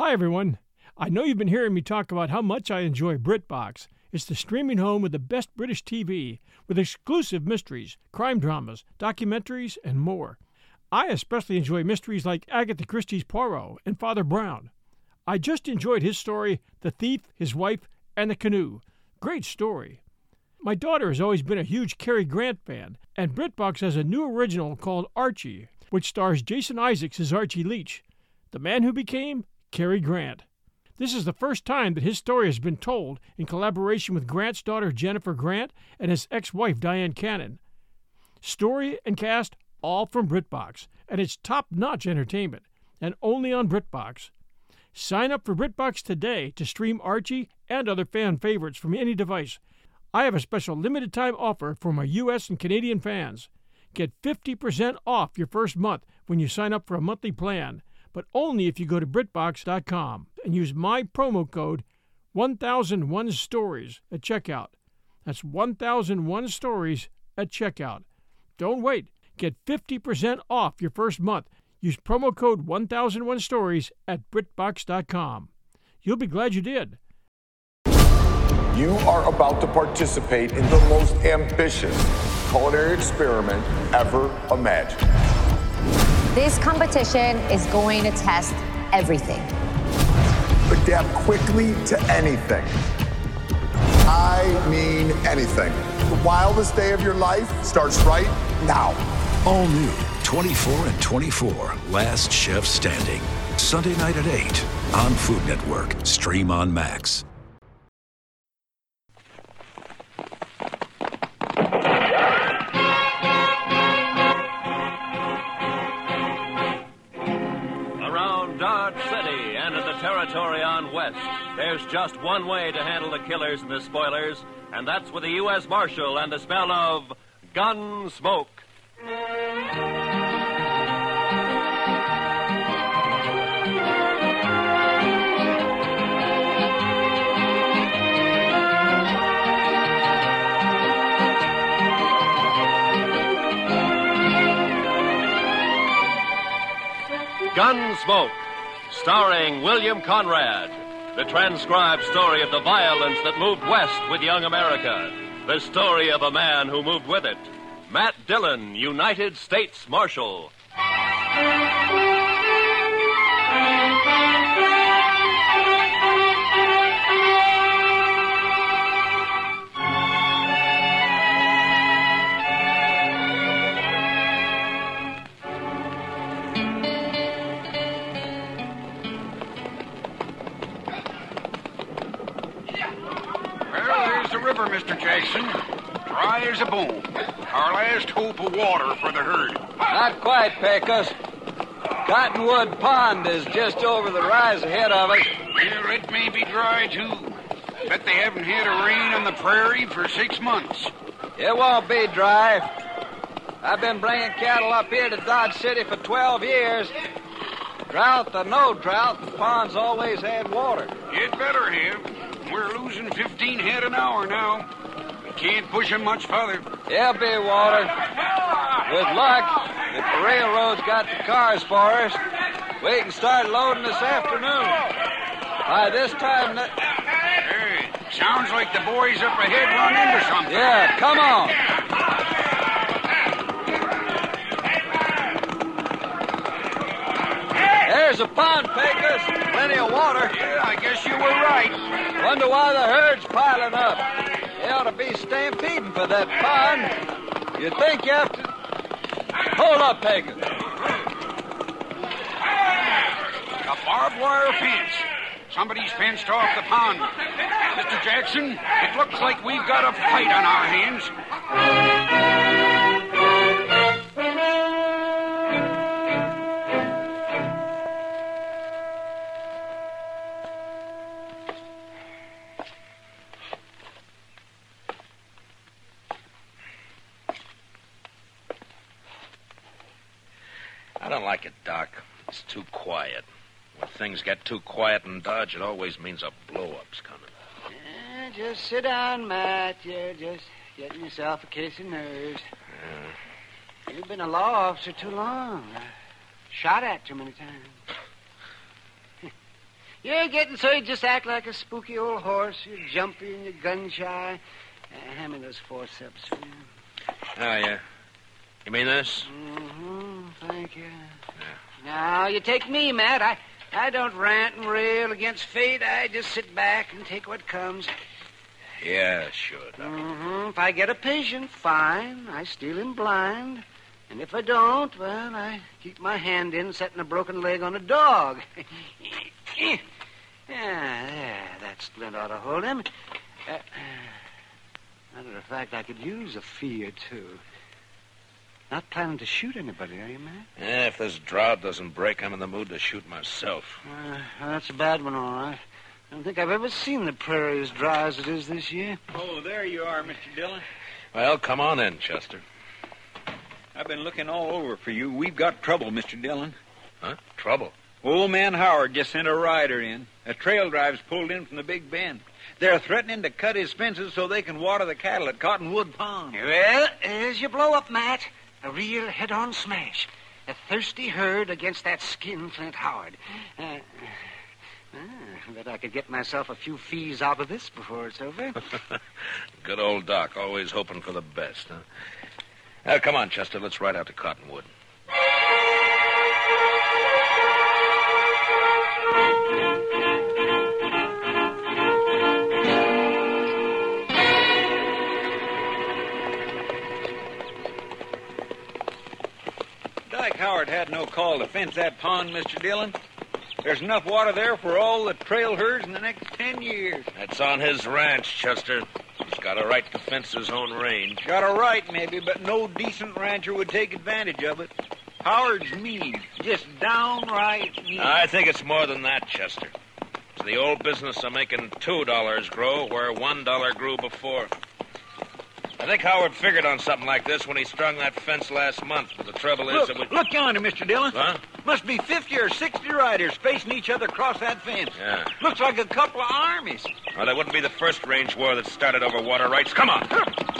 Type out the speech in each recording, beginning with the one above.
Hi, everyone. I know you've been hearing me talk about how much I enjoy BritBox. It's the streaming home with the best British TV, with exclusive mysteries, crime dramas, documentaries, and more. I especially enjoy mysteries like Agatha Christie's Poirot and Father Brown. I just enjoyed his story, The Thief, His Wife, and the Canoe. Great story. My daughter has always been a huge Cary Grant fan, and BritBox has a new original called Archie, which stars Jason Isaacs as Archie Leach, the man who became Cary Grant. This is the first time that his story has been told in collaboration with Grant's daughter Jennifer Grant and his ex-wife Diane Cannon. Story and cast all from BritBox, and it's top-notch entertainment, and only on BritBox. Sign up for BritBox today to stream Archie and other fan favorites from any device. I have a special limited-time offer for my U.S. and Canadian fans. Get 50% off your first month when you sign up for a monthly plan, but only if you go to BritBox.com and use my promo code 1001stories at checkout. That's 1001 stories at checkout. Don't wait. Get 50% off your first month. Use promo code 1001 stories at BritBox.com. You'll be glad you did. You are about to participate in the most ambitious culinary experiment ever imagined. This competition is going to test everything. Adapt quickly to anything. I mean anything. The wildest day of your life starts right now. All new 24 and 24, Last Chef Standing. Sunday night at 8 on Food Network. Stream on Max. Territory on West, there's just one way to handle the killers and the spoilers, and that's with a U.S. Marshal and the smell of gun smoke. Gunsmoke, starring William Conrad, the transcribed story of the violence that moved west with young America, the story of a man who moved with it. Matt Dillon, United States Marshal. Mr. Jackson, dry as a bone. Our last hope of water for the herd. Not quite, Pecos. Cottonwood Pond is just over the rise ahead of us. Well, it may be dry, too. Bet they haven't had a rain on the prairie for 6 months. It won't be dry. I've been bringing cattle up here to Dodge City for 12 years. Drought or no drought, the pond's always had water. It better have. We're losing 15 head an hour now. We can't push them much further. There'll be water. With luck, if the railroad's got the cars for us, we can start loading this afternoon. By this time... Hey, sounds like the boys up ahead run into something. Yeah, come on. There's a pond, Pecos. Plenty of water. Yeah, I guess you were right. Wonder why the herd's piling up. They ought to be stampeding for that pond. You'd think you have to... Hold up, Pecos. A barbed wire fence. Somebody's fenced off the pond. Mr. Jackson, it looks like we've got a fight on our hands. I don't like it, Doc. It's too quiet. When things get too quiet in Dodge, it always means a blow-up's coming. Just sit down, Matt. You're just getting yourself a case of nerves. You've been a law officer too long. Shot at too many times. You're getting so you just act like a spooky old horse. You're jumpy and you're gun-shy. Hand me those forceps. Oh, yeah. You mean this? Mm-hmm. Thank you. Yeah. Now, you take me, Matt. I don't rant and rail against fate. I just sit back and take what comes. Yeah, sure, Doc. Mm-hmm. If I get a patient, fine. I steal him blind. And if I don't, well, I keep my hand in setting a broken leg on a dog. Yeah, there. That splint ought to hold him. Matter of fact, I could use a fee or two. Not planning to shoot anybody, are you, Matt? Yeah, if this drought doesn't break, I'm in the mood to shoot myself. That's a bad one, all right. I don't think I've ever seen the prairie as dry as it is this year. Oh, there you are, Mr. Dillon. Well, come on in, Chester. I've been looking all over for you. We've got trouble, Mr. Dillon. Huh? Trouble? Old man Howard just sent a rider in. A trail drive's pulled in from the Big Bend. They're threatening to cut his fences so they can water the cattle at Cottonwood Pond. Well, there's your blow-up, Matt. A real head-on smash. A thirsty herd against that skinflint Howard. Bet I could get myself a few fees out of this before it's over. Good old Doc, always hoping for the best, huh? Now, come on, Chester, let's ride out to Cottonwood. Dyke Howard had no call to fence that pond, Mr. Dillon. There's enough water there for all the trail herds in the next 10 years. That's on his ranch, Chester. He's got a right to fence his own range. Got a right, maybe, but no decent rancher would take advantage of it. Howard's mean. Just downright mean. I think it's more than that, Chester. It's the old business of making $2 grow where $1 grew before. I think Howard figured on something like this when he strung that fence last month, but the trouble is that we... Look yonder, Mr. Dillon. Huh? Must be 50 or 60 riders facing each other across that fence. Yeah. Looks like a couple of armies. Well, that wouldn't be the first range war that started over water rights. Come on.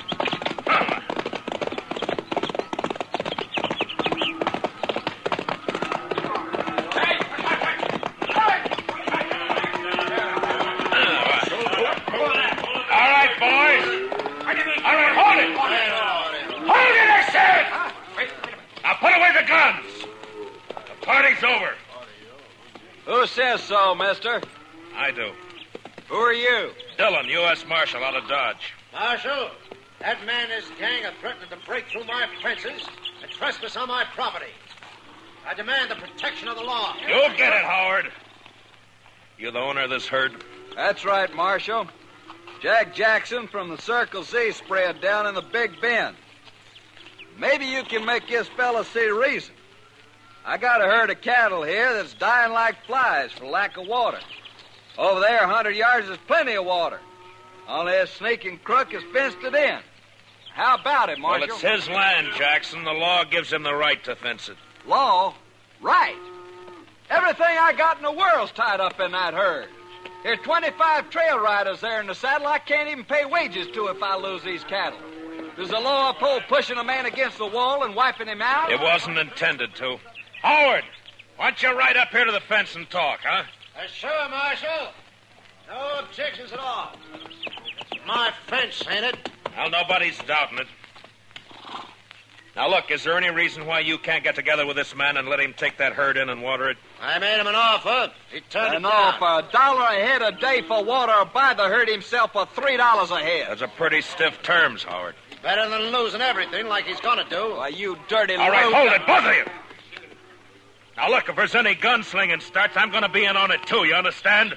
Over. Who says so, mister? I do. Who are you? Dillon, U.S. Marshal out of Dodge. Marshal, that man and his gang are threatening to break through my fences and trespass on my property. I demand the protection of the law. You'll get it, Howard. You the owner of this herd? That's right, Marshal. Jack Jackson from the Circle Z spread down in the Big Bend. Maybe you can make this fella see reason. I got a herd of cattle here that's dying like flies for lack of water. Over there, 100 yards, is plenty of water. Only this sneaking crook has fenced it in. How about it, Marshal? Well, it's his land, Jackson. The law gives him the right to fence it. Law? Right. Everything I got in the world's tied up in that herd. There's 25 trail riders there in the saddle I can't even pay wages to if I lose these cattle. Does the law uphold pushing a man against the wall and wiping him out? It wasn't intended to. Howard, why don't you ride up here to the fence and talk, huh? Sure, Marshal. No objections at all. It's my fence, ain't it? Well, nobody's doubting it. Now, look, is there any reason why you can't get together with this man and let him take that herd in and water it? I made him an offer. He turned it down. An offer, $1 a head a day for water, or buy the herd himself for $3 a head. That's a pretty stiff terms, Howard. Better than losing everything like he's gonna do. Why, you dirty All right, hold it, both of you. Now, look, if there's any gunslinging starts, I'm going to be in on it, too. You understand?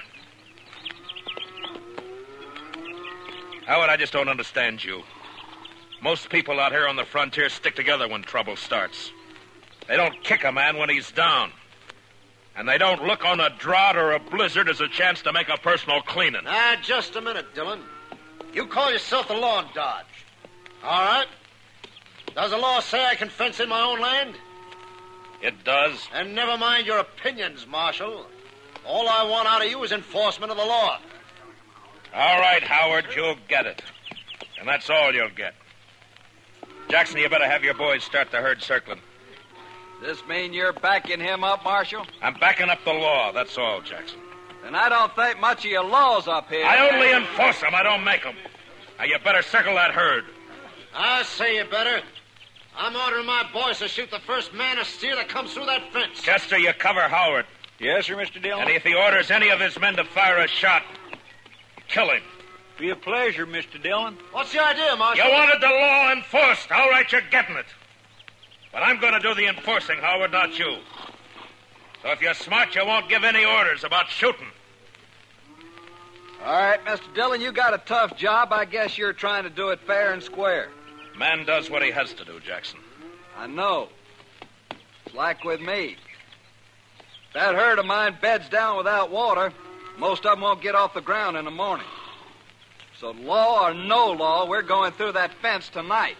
Howard, I just don't understand you. Most people out here on the frontier stick together when trouble starts. They don't kick a man when he's down. And they don't look on a drought or a blizzard as a chance to make a personal cleaning. Just a minute, Dillon. You call yourself the law in Dodge. All right. Does the law say I can fence in my own land? It does. And never mind your opinions, Marshal. All I want out of you is enforcement of the law. All right, Howard, you'll get it. And that's all you'll get. Jackson, you better have your boys start the herd circling. This mean you're backing him up, Marshal? I'm backing up the law, that's all, Jackson. Then I don't think much of your laws up here. I only enforce them. I don't make them. Now, you better circle that herd. I say you better. I'm ordering my boys to shoot the first man or steer that comes through that fence. Chester, you cover Howard. Yes, sir, Mr. Dillon. And if he orders any of his men to fire a shot, kill him. Be a pleasure, Mr. Dillon. What's the idea, Marshal? You wanted the law enforced. All right, you're getting it. But I'm going to do the enforcing, Howard, not you. So if you're smart, you won't give any orders about shooting. All right, Mr. Dillon, you got a tough job. I guess you're trying to do it fair and square. Man does what he has to do, Jackson. I know. It's like with me. If that herd of mine beds down without water, most of them won't get off the ground in the morning. So law or no law, we're going through that fence tonight.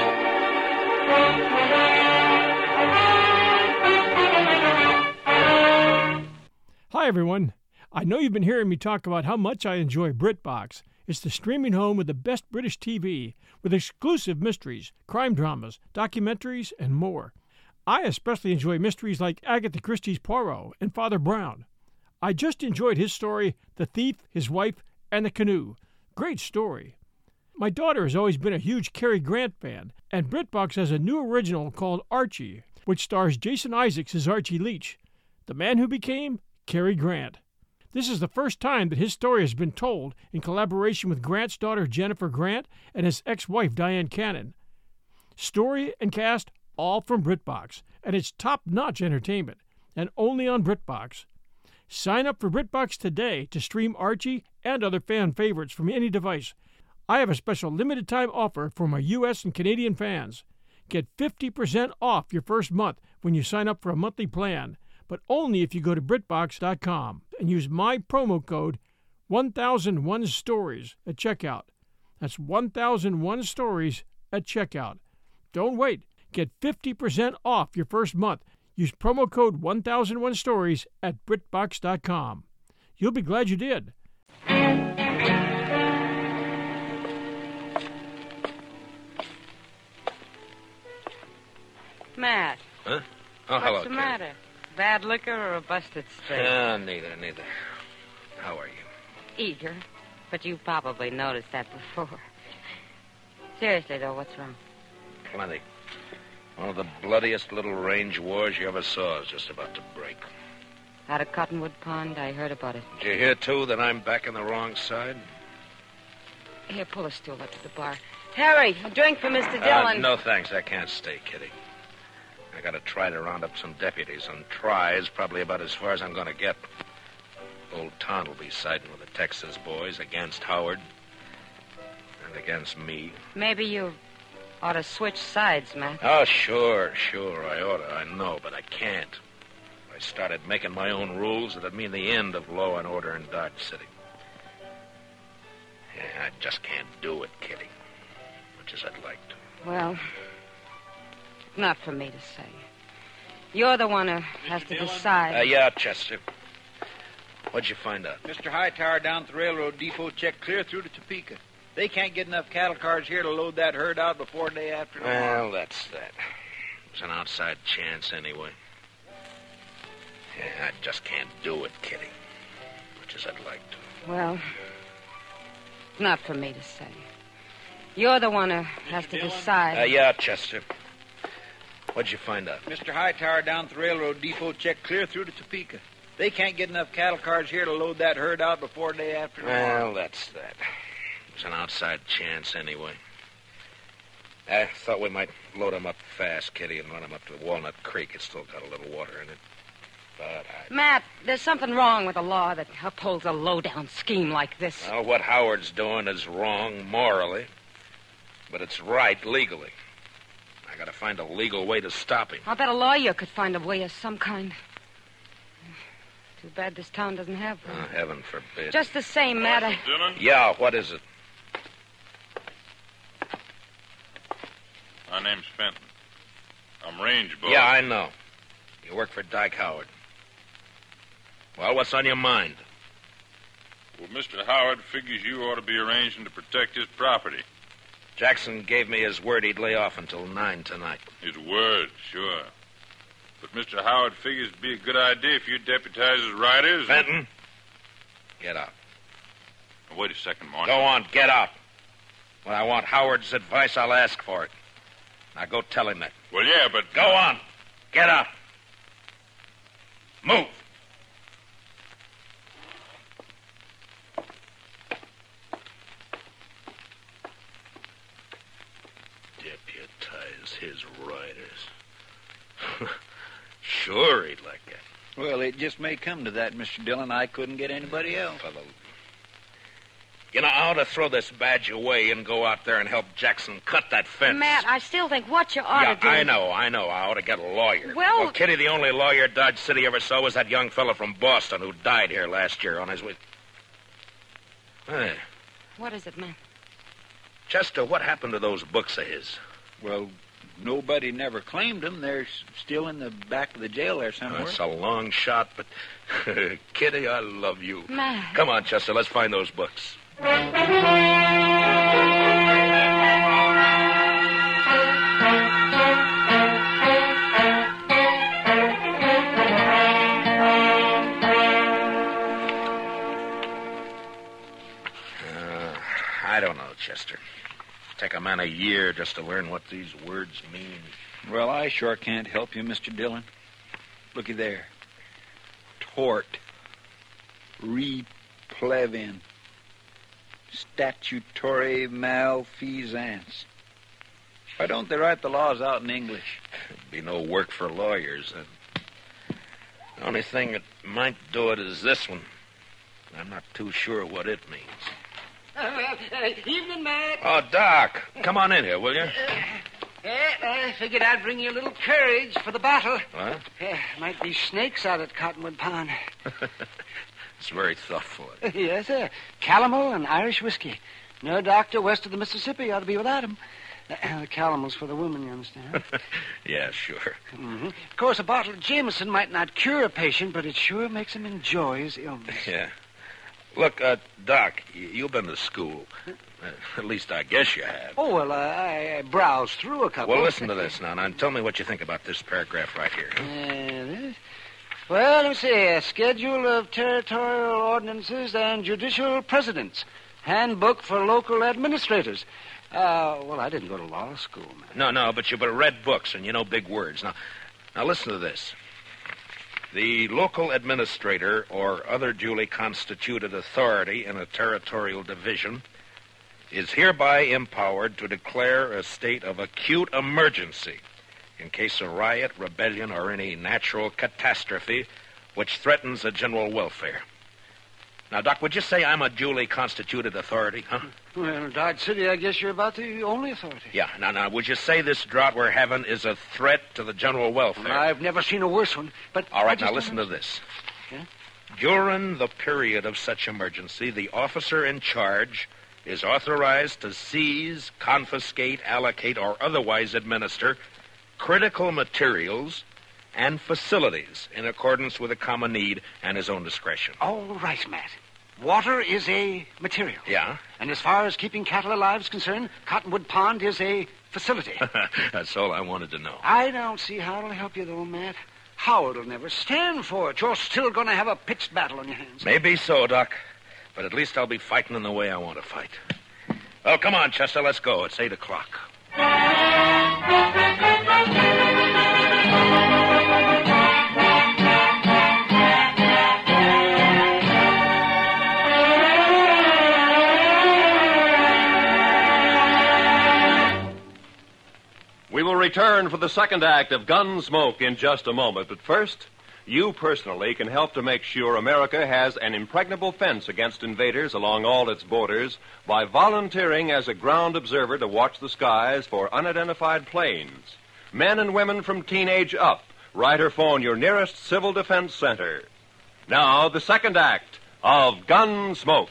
Hi, everyone. I know you've been hearing me talk about how much I enjoy BritBox. It's the streaming home with the best British TV, with exclusive mysteries, crime dramas, documentaries, and more. I especially enjoy mysteries like Agatha Christie's Poirot and Father Brown. I just enjoyed his story, The Thief, His Wife, and the Canoe. Great story. My daughter has always been a huge Cary Grant fan, and BritBox has a new original called Archie, which stars Jason Isaacs as Archie Leach, the man who became Cary Grant. This is the first time that his story has been told in collaboration with Grant's daughter Jennifer Grant and his ex-wife Diane Cannon. Story and cast all from BritBox, and it's top-notch entertainment, and only on BritBox. Sign up for BritBox today to stream Archie and other fan favorites from any device. I have a special limited-time offer for my U.S. and Canadian fans. Get 50% off your first month when you sign up for a monthly plan, but only if you go to BritBox.com and use my promo code 1001stories at checkout. That's 1001 stories at checkout. Don't wait. Get 50% off your first month. Use promo code 1001 stories at BritBox.com. You'll be glad you did. Matt. Huh? Oh, hello, What's the matter? Bad liquor or a busted steak? Neither. How are you? Eager. But you probably noticed that before. Seriously, though, what's wrong? Plenty. One of the bloodiest little range wars you ever saw is just about to break. Out of Cottonwood Pond, I heard about it. Did you hear, too, that I'm back on the wrong side? Here, pull a stool up to the bar. Harry, a drink for Mr. Dillon. No, thanks. I can't stay, Kitty. I gotta try to round up some deputies, and try is probably about as far as I'm gonna get. Old Ton will be siding with the Texas boys against Howard and against me. Maybe you ought to switch sides, Matt. Oh, sure, I oughta. I know, but I can't. If I started making my own rules, it'd mean the end of law and order in Dodge City. Yeah, I just can't do it, Kitty. Much as I'd like to. Well, not for me to say. You're the one who has to decide. Yeah, Chester. What'd you find out? Mr. Hightower down at the railroad depot checked clear through to Topeka. They can't get enough cattle cars here to load that herd out before day after tomorrow. Well, that's that. It's an outside chance anyway. Yeah, I just can't do it, Kitty. Much as I'd like to. Well, not for me to say. You're the one who has to decide. Yeah, Chester. What'd you find out? Mr. Hightower down at the railroad depot checked clear through to Topeka. They can't get enough cattle cars here to load that herd out before day after tomorrow. Well, that's that. It's an outside chance anyway. I thought we might load them up fast, Kitty, and run them up to Walnut Creek. It's still got a little water in it. But Matt, there's something wrong with a law that upholds a low-down scheme like this. Well, what Howard's doing is wrong morally, but it's right legally. I gotta find a legal way to stop him. I'll bet a lawyer could find a way of some kind. Too bad this town doesn't have one. Oh, heaven forbid. Just the same, Matt, Yeah, what is it? My name's Fenton. I'm range boss. Yeah, I know. You work for Dyke Howard. Well, what's on your mind? Well, Mr. Howard figures you ought to be arranging to protect his property. Jackson gave me his word he'd lay off until 9 tonight. His word, sure. But Mr. Howard figures it'd be a good idea if you deputize his riders. Fenton, Get up. Wait a second, Marshal. Go on, get up. When I want Howard's advice, I'll ask for it. Now go tell him that. Well, yeah, but... Go on. Get up. Move. Deputize his riders. Sure, he'd like that. Well, it just may come to that, Mr. Dillon. I couldn't get anybody else. You know, I ought to throw this badge away and go out there and help Jackson cut that fence. Matt, I still think what you ought to do... I know. I ought to get a lawyer. Well, Kitty, the only lawyer Dodge City ever saw was that young fellow from Boston who died here last year on his way... Hey, what is it, Matt? Chester, what happened to those books of his? Well, nobody never claimed them. They're still in the back of the jail there somewhere. That's a long shot, but... Kitty, I love you. Matt. Come on, Chester, let's find those books. I don't know, Chester. Take a man a year just to learn what these words mean. Well, I sure can't help you, Mr. Dillon. Looky there. Tort. Replevin. Statutory malfeasance. Why don't they write the laws out in English? There'd be no work for lawyers. The only thing that might do it is this one. I'm not too sure what it means. Evening, Matt. Oh, Doc, come on in here, will you? I figured I'd bring you a little courage for the battle. What? Might be snakes out at Cottonwood Pond. It's very thoughtful. Yes, sir. Calomel and Irish whiskey. No doctor west of the Mississippi ought to be without him. The calomel's for the woman, you understand? Yeah, sure. Mm-hmm. Of course, a bottle of Jameson might not cure a patient, but it sure makes him enjoy his illness. Yeah. Look, Doc, you've been to school. At least I guess you have. Oh, well, I browsed through a couple. Well, listen to this now, and tell me what you think about this paragraph right here. This? Well, let me see. A schedule of territorial ordinances and judicial precedents. Handbook for local administrators. Well, I didn't go to law school, man. No, but you've read books, and you know big words. Now listen to this. The local administrator or other duly constituted authority in a territorial division is hereby empowered to declare a state of acute emergency in case of riot, rebellion, or any natural catastrophe which threatens the general welfare. Now, Doc, would you say I'm a duly constituted authority, huh? Well, Dodge City, I guess you're about the only authority. Yeah. Now, would you say this drought we're having is a threat to the general welfare? Well, I've never seen a worse one, but... All right, now listen to this. Yeah? During the period of such emergency, the officer in charge is authorized to seize, confiscate, allocate, or otherwise administer critical materials and facilities in accordance with the common need and his own discretion. All right, Matt. Water is a material. Yeah? And as far as keeping cattle alive is concerned, Cottonwood Pond is a facility. That's all I wanted to know. I don't see how it'll help you, though, Matt. Howard will never stand for it. You're still going to have a pitched battle on your hands. Maybe so, Doc. But at least I'll be fighting in the way I want to fight. Well, come on, Chester, let's go. It's 8 o'clock. We will return for the second act of Gunsmoke in just a moment. But first, you personally can help to make sure America has an impregnable fence against invaders along all its borders by volunteering as a ground observer to watch the skies for unidentified planes. Men and women from teenage up, write or phone your nearest Civil Defense Center. Now, the second act of Gunsmoke.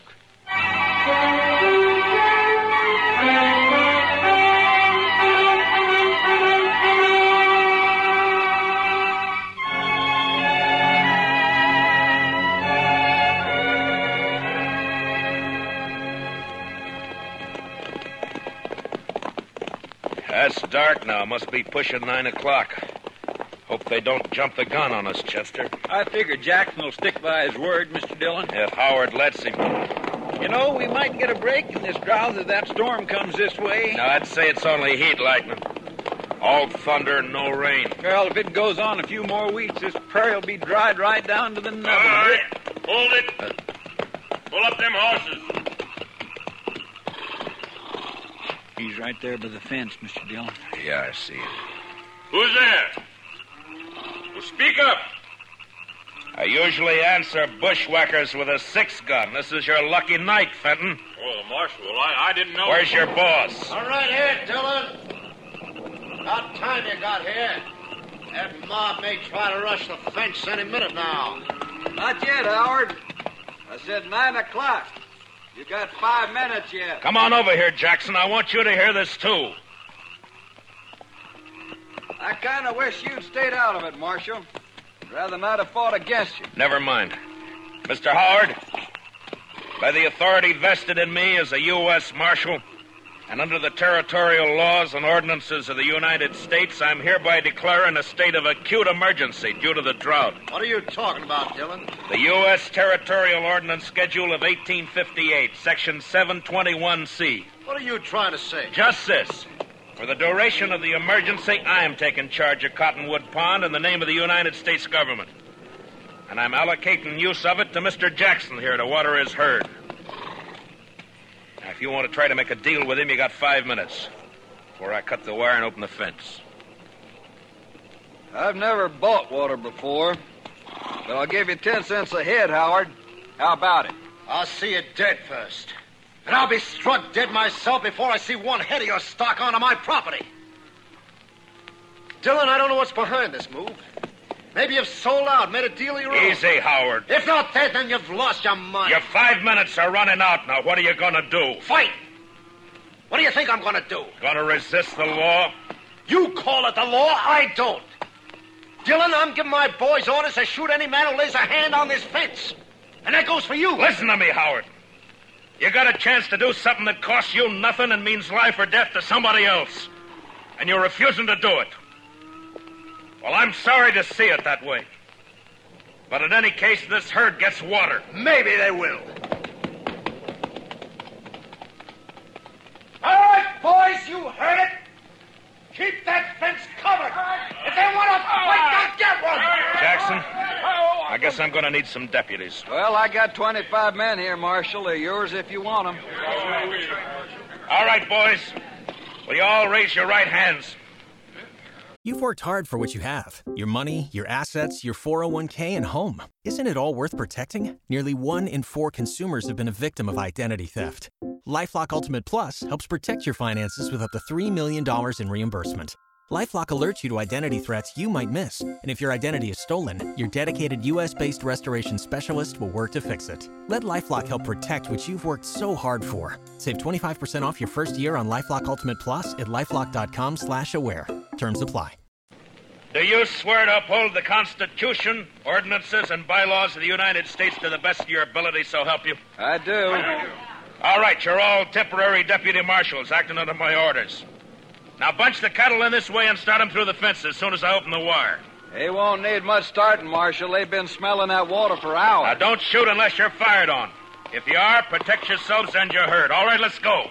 It's dark now. Must be pushing 9 o'clock. Hope they don't jump the gun on us, Chester. I figure Jackson will stick by his word, Mr. Dillon. If Howard lets him. You know, we might get a break in this drought if that storm comes this way. No, I'd say it's only heat lightning. All thunder and no rain. Well, if it goes on a few more weeks, this prairie will be dried right down to the nubbin. All right, hold it. Pull up them horses. He's right there by the fence, Mr. Dillon. Yeah, I see it. Who's there? Well, speak up. I usually answer bushwhackers with a 6-gun. This is your lucky night, Fenton. Well, Marshal, I didn't know. Where's your boss? All right here, Dillon. About time you got here. That mob may try to rush the fence any minute now. Not yet, Howard. I said 9 o'clock. You got 5 minutes yet. Come on over here, Jackson. I want you to hear this, too. I kind of wish you'd stayed out of it, Marshal. I'd rather not have fought against you. Never mind. Mr. Howard, by the authority vested in me as a U.S. Marshal, and under the territorial laws and ordinances of the United States, I'm hereby declaring a state of acute emergency due to the drought. What are you talking about, Dillon? The U.S. Territorial Ordinance Schedule of 1858, Section 721C. What are you trying to say? Just this. For the duration of the emergency, I am taking charge of Cottonwood Pond in the name of the United States government. And I'm allocating use of it to Mr. Jackson here to water his herd. Now, if you want to try to make a deal with him, you got 5 minutes before I cut the wire and open the fence. I've never bought water before, but I'll give you 10 cents a head, Howard. How about it? I'll see you dead first. And I'll be struck dead myself before I see one head of your stock onto my property. Dillon, I don't know what's behind this move. Maybe you've sold out, made a deal of your own. Easy, Howard. If not that, then you've lost your mind. Your 5 minutes are running out now. What are you going to do? Fight! What do you think I'm going to do? Going to resist the law? You call it the law, I don't. Dillon, I'm giving my boys orders to shoot any man who lays a hand on this fence. And that goes for you. Listen to me, Howard. You got a chance to do something that costs you nothing and means life or death to somebody else. And you're refusing to do it. Well, I'm sorry to see it that way. But in any case, this herd gets water. Maybe they will. All right, boys, you heard it. Keep that fence covered. If they want to fight, they'll get one. Jackson, I guess I'm going to need some deputies. Well, I got 25 men here, Marshal. They're yours if you want them. All right, boys. Will you all raise your right hands? You've worked hard for what you have. Your money, your assets, your 401k, and home. Isn't it all worth protecting? Nearly 1 in 4 consumers have been a victim of identity theft. LifeLock Ultimate Plus helps protect your finances with up to $3 million in reimbursement. LifeLock alerts you to identity threats you might miss. And if your identity is stolen, your dedicated U.S.-based restoration specialist will work to fix it. Let LifeLock help protect what you've worked so hard for. Save 25% off your first year on LifeLock Ultimate Plus at LifeLock.com/aware. Terms apply. Do you swear to uphold the Constitution, ordinances, and bylaws of the United States to the best of your ability, so help you? I do. All right, you're all temporary deputy marshals acting under my orders. Now bunch the cattle in this way and start them through the fence as soon as I open the wire. They won't need much starting, Marshal. They've been smelling that water for hours. Now don't shoot unless you're fired on. If you are, protect yourselves and your herd. All right, let's go.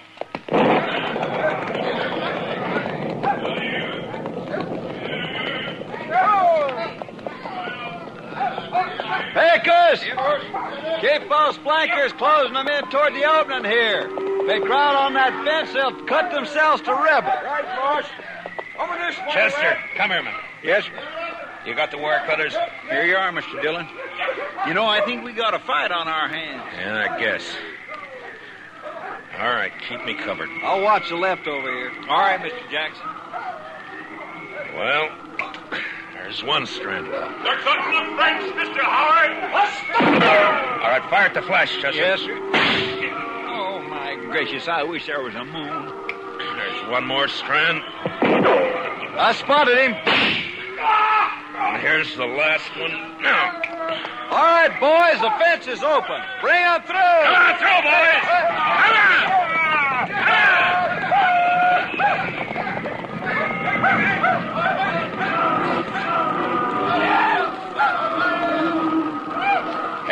Pecos! Keep those flankers, closing them in toward the opening here. If they crowd on that fence, they'll cut themselves to ribbons. Right, boss. Over this way. Chester, come here, man. Yes? You got the wire cutters? Here you are, Mr. Dillon. You know, I think we got a fight on our hands. Yeah, I guess. All right, keep me covered. I'll watch the left over here. All right, Mr. Jackson. Well, there's one strand. They're cutting the fence, Mr. Howard. All right, fire at the flash, Chester. Yes, sir. Oh, my gracious, I wish there was a moon. There's one more strand. I spotted him. And here's the last one. Now. All right, boys, the fence is open. Bring them through. Come on through, boys. Come on.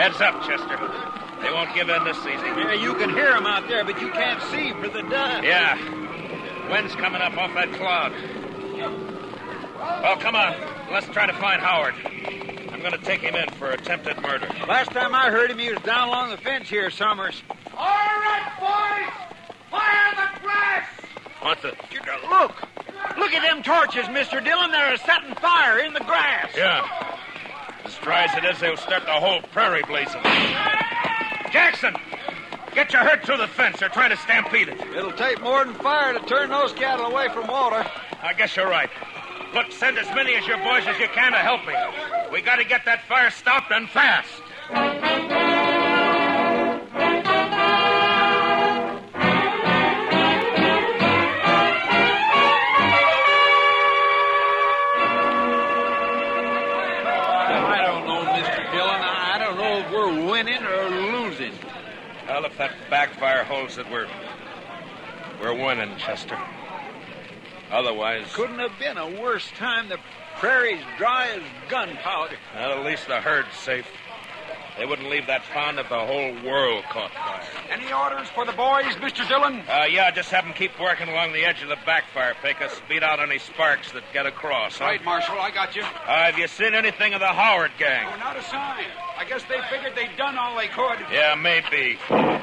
Heads up, Chester. They won't give in this season. Yeah, you can hear them out there, but you can't see for the dust. Yeah. Wind's coming up off that cloud. Well, come on. Let's try to find Howard. I'm going to take him in for attempted murder. Last time I heard him, he was down along the fence here, Summers. All right, boys! Fire the grass! What the... Look! Look at them torches, Mr. Dillon. They're setting fire in the grass. Yeah. As dry as it is, they'll start the whole prairie blazing. Jackson! Get your herd through the fence. They're trying to stampede it. It'll take more than fire to turn those cattle away from water. I guess you're right. Look, send as many of your boys as you can to help me. We got to get that fire stopped and fast. I don't know, Mr. Dillon. I don't know if we're winning or losing. Well, if that backfire holds it, we're winning, Chester. Otherwise... Couldn't have been a worse time. The prairie's dry as gunpowder. Well, at least the herd's safe. They wouldn't leave that pond if the whole world caught fire. Any orders for the boys, Mr. Dillon? Yeah, just have them keep working along the edge of the backfire, Pecos. Beat out any sparks that get across. Huh? Right, Marshal, I got you. Have you seen anything of the Howard gang? Oh, not a sign. I guess they figured they'd done all they could. Yeah, maybe.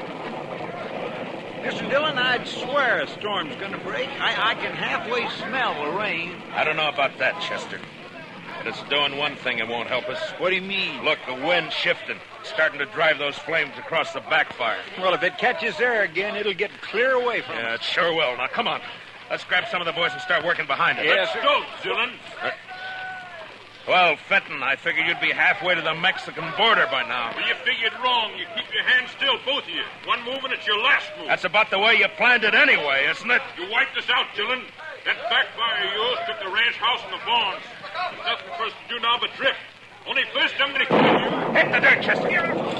Mr. Dillon, I'd swear a storm's going to break. I can halfway smell the rain. I don't know about that, Chester. But it's doing one thing it won't help us. What do you mean? Look, the wind's shifting. Starting to drive those flames across the backfire. Well, if it catches there again, it'll get clear away from us. Yeah, it sure will. Now, come on. Let's grab some of the boys and start working behind it. Yes, Let's go, Dillon. Well, Fenton, I figured you'd be halfway to the Mexican border by now. Well, you figured wrong. You keep your hands still, both of you. One move and it's your last move. That's about the way you planned it anyway, isn't it? You wiped us out, Dillon. That backfire of yours took the ranch house and the barns. There's nothing for us to do now but drift. Only first I'm going to kill you. Hit the dirt, Chester.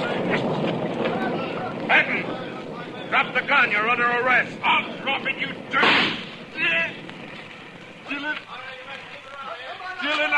Fenton, drop the gun. You're under arrest. I'll drop it, you dirt. Dillon. Dillon,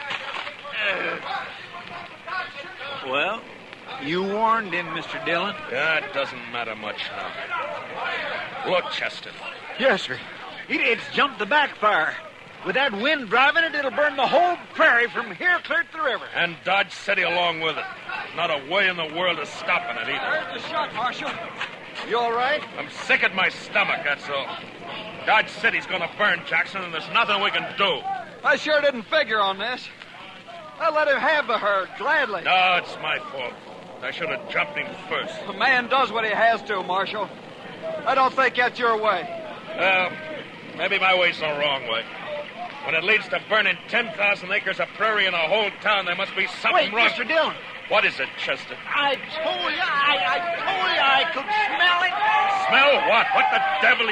Well, you warned him, Mr. Dillon. Yeah, it doesn't matter much now. Look, Chester. Yes, sir. It's jumped the backfire. With that wind driving it, it'll burn the whole prairie from here clear to the river. And Dodge City along with it. Not a way in the world of stopping it either. Where's the shot, Marshal? You all right? I'm sick at my stomach, that's all. Dodge City's gonna burn, Jackson, and there's nothing we can do. I sure didn't figure on this. I let him have the herd, gladly. No, it's my fault. I should have jumped him first. A man does what he has to, Marshal. I don't think that's your way. Well, maybe my way's the wrong way. When it leads to burning 10,000 acres of prairie in a whole town, there must be something wrong. Wait, Mr. Dillon. What is it, Chester? I told you I could smell it. Smell what? What the devil?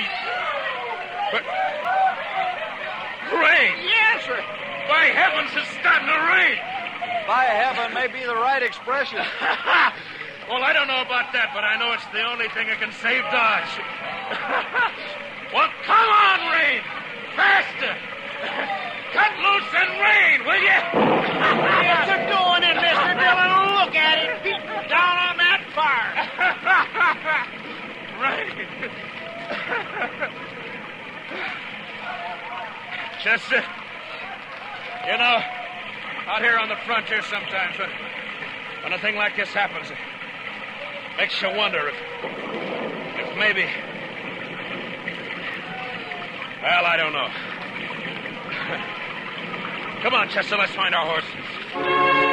Rain! Yes, sir. By heavens, it's starting to rain! By heaven may be the right expression. Well, I don't know about that, but I know it's the only thing that can save Dodge. Well, come on, rain! Faster! Cut loose and rain, will you? What you doing in, Mr. Dillon? Look at it. Beating down on that fire. Rain. Chester, you know, out here on the frontier sometimes, when a thing like this happens, it makes you wonder if maybe... Well, I don't know. Come on, Chester, let's find our horses.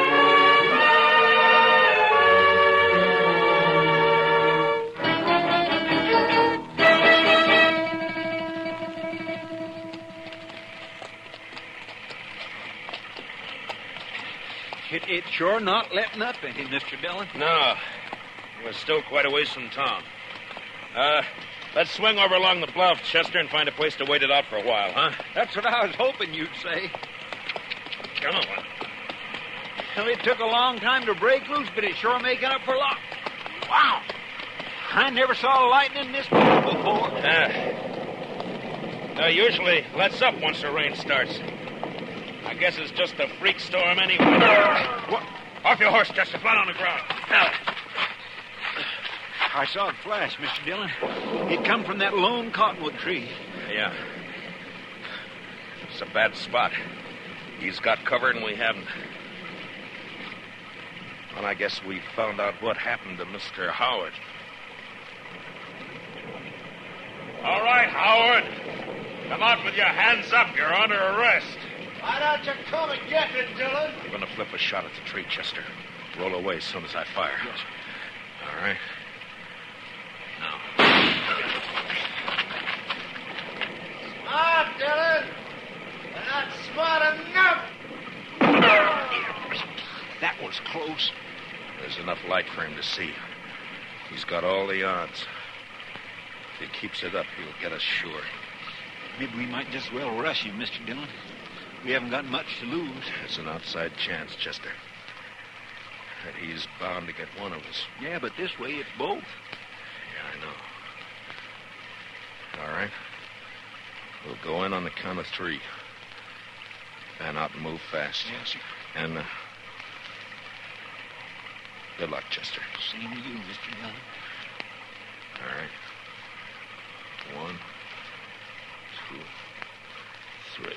It's sure not letting up any, Mr. Dillon. No. We're still quite a ways from town. Let's swing over along the bluff, Chester, and find a place to wait it out for a while, huh? That's what I was hoping you'd say. Come on. Well, it took a long time to break loose, but it's sure making up for loss. Wow! I never saw lightning this big before. Usually lets up once the rain starts. I guess it's just a freak storm anyway. What? Off your horse, Chester. Flat on the ground. I saw it flash, Mr. Dillon. It come from that lone cottonwood tree. Yeah. It's a bad spot. He's got cover and we haven't. Well, I guess we found out what happened to Mr. Howard. All right, Howard. Come out with your hands up. You're under arrest. Why don't you come and get it, Dillon? I'm going to flip a shot at the tree, Chester. Roll away as soon as I fire. Yes. All right. Now. Smart, Dillon. You're not smart enough. That was close. There's enough light for him to see. He's got all the odds. If he keeps it up, he'll get us sure. Maybe we might just well rush him, Mr. Dillon. We haven't got much to lose. It's an outside chance, Chester. That he's bound to get one of us. Yeah, but this way it's both. Yeah, I know. All right. We'll go in on the count of 3. Fan out and move fast. Yes, sir. And, good luck, Chester. Same to you, Mr. Dillon. All right. 1, 2, 3.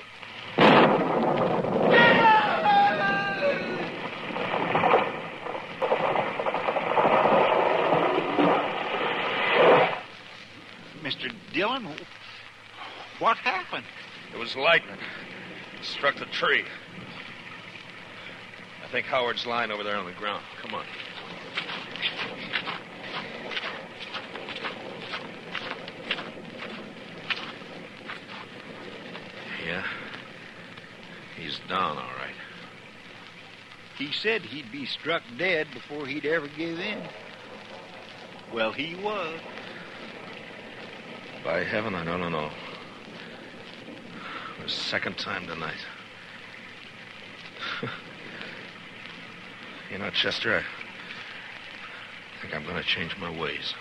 Mr. Dillon, what happened? It was lightning. It struck the tree. I think Howard's lying over there on the ground. Come on. Yeah. He's down, all right. He said he'd be struck dead before he'd ever give in. Well, he was. By heaven, I don't know. The second time tonight. You know, Chester, I think I'm going to change my ways.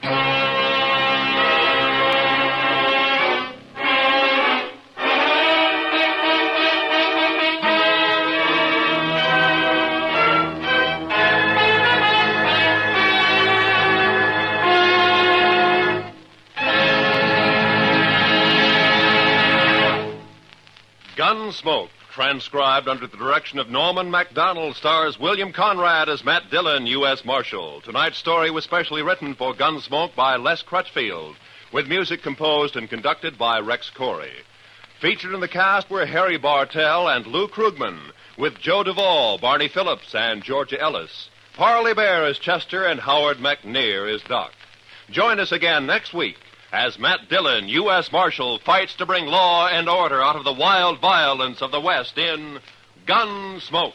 Gunsmoke, transcribed under the direction of Norman MacDonald, stars William Conrad as Matt Dillon, U.S. Marshal. Tonight's story was specially written for Gunsmoke by Les Crutchfield, with music composed and conducted by Rex Corey. Featured in the cast were Harry Bartell and Lou Krugman, with Joe Duvall, Barney Phillips, and Georgia Ellis. Parley Bear is Chester, and Howard McNear is Doc. Join us again next week as Matt Dillon, U.S. Marshal, fights to bring law and order out of the wild violence of the West in Gunsmoke.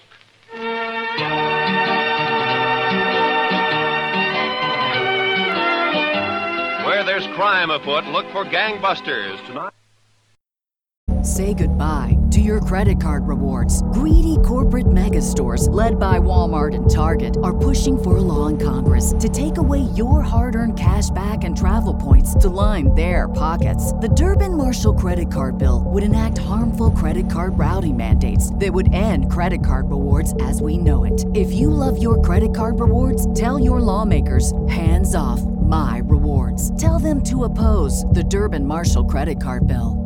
Where there's crime afoot, look for gangbusters tonight. Say goodbye to your credit card rewards. Greedy corporate mega stores, led by Walmart and Target, are pushing for a law in Congress to take away your hard-earned cash back and travel points to line their pockets. The Durbin-Marshall credit card bill would enact harmful credit card routing mandates that would end credit card rewards as we know it. If you love your credit card rewards, tell your lawmakers, hands off my rewards. Tell them to oppose the Durbin-Marshall credit card bill.